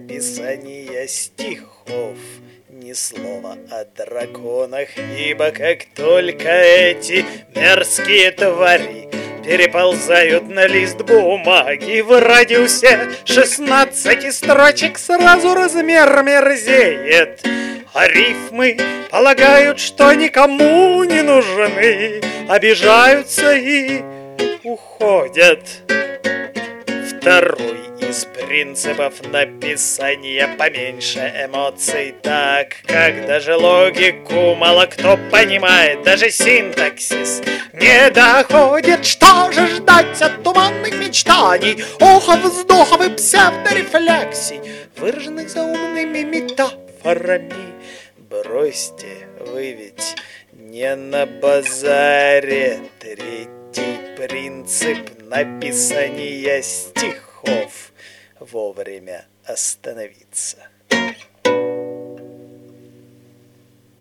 написания стихов. Ни слова о драконах, ибо как только эти мерзкие твари переползают на лист бумаги, в радиусе 16 строчек сразу размер мерзеет. А рифмы полагают, что никому не нужны, обижаются и уходят. Второй из принципов написания: поменьше эмоций, так как даже логику мало кто понимает, даже синтаксис не доходит. Что же ждать от туманных мечтаний, охов, вздохов и псевдорефлексий, выраженных заумными метафорами? Бросьте, вы ведь не на базаре. Третий принцип написания стихов: вовремя остановиться.